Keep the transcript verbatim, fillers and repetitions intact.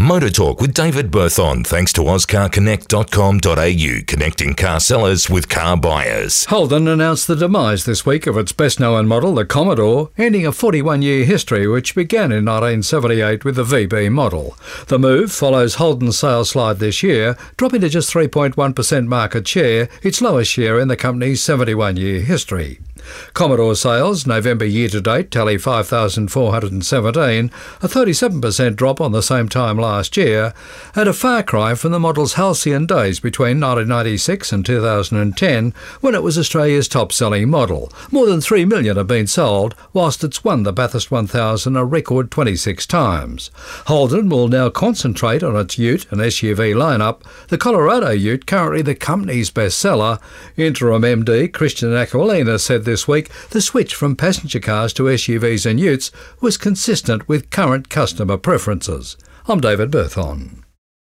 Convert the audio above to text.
Motor Talk with David Berthon, thanks to Oscar Connect dot com dot a u, connecting car sellers with car buyers. Holden announced the demise this week of its best-known model, the Commodore, ending a forty-one-year history which began in nineteen seventy-eight with the V B model. The move follows Holden's sales slide this year, dropping to just three point one percent market share, its lowest share in the company's seventy-one-year history. Commodore sales, November year-to-date, tally five thousand four hundred seventeen, a thirty-seven percent drop on the same time last year, and a far cry from the model's halcyon days between nineteen ninety-six and two thousand ten, when it was Australia's top-selling model. More than three million have been sold, whilst it's won the Bathurst one thousand a record twenty-six times. Holden will now concentrate on its ute and S U V lineup, the Colorado ute currently the company's bestseller. Interim M D Christian Aquilina said this week the switch from passenger cars to S U Vs and utes was consistent with current customer preferences. I'm David Berthon.